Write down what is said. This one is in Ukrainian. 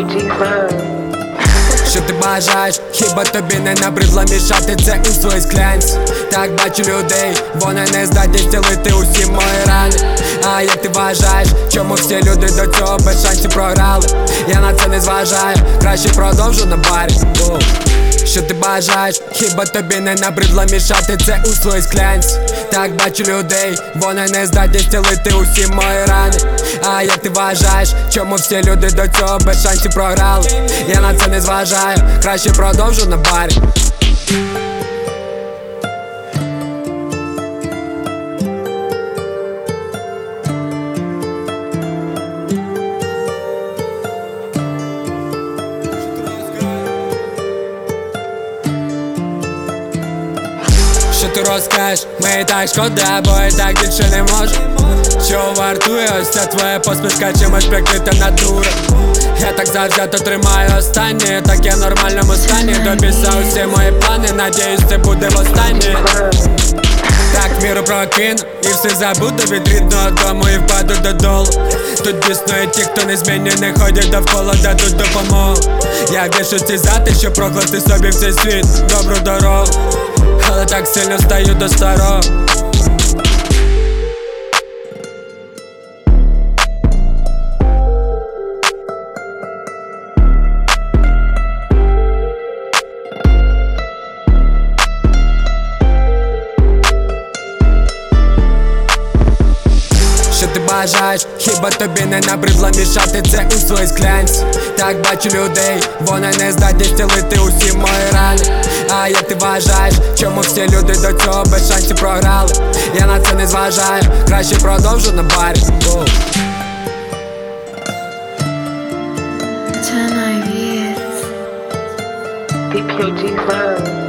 Що ти бажаєш? Хіба тобі не набридло мішати це у своїй склянці? Так бачу людей, вони не здатні зцілити усі мої рани. А як ти вважаєш, чому всі люди до цього без шансів програли? Я на це не зважаю, краще продовжу на барі. Що ти бажаєш? Хіба тобі не набридло мішати це у своїй склянці? Так бачу людей, вони не здатні зцілити усі мої рани. А як ти вважаєш, чому всі люди до цього без шансів програли? Я на це не зважаю, краще продовжу на барі. Що ти розкажеш? Мені так шкода, бо і так більше не можу. Що вартує ось ця твоя посмішка, чимось прикрита натура? Я так завзято тримаю останнє, таке в нормальному стані. Дописав усі мої плани, надіюсь це буде востаннє. Так міру прокину і все забуду від рідного дому і впаду додолу. Тут існують ті, хто не змінює, не ходять довкола, дадуть допомогу. Я в більшості за те, щоб прокласти собі в цей світ добру дорогу, але так сильно стаю до старого. Що ти бажаєш? Хіба тобі не набридло мішати це у своїй склянці? Так бачу людей, вони не здатні зцілити усі мої рани. А як ти вважаєш, чому всі люди до цього без шансів програли? Я на це не зважаю, краще продовжу на барі. Це найвірс. DPG Love.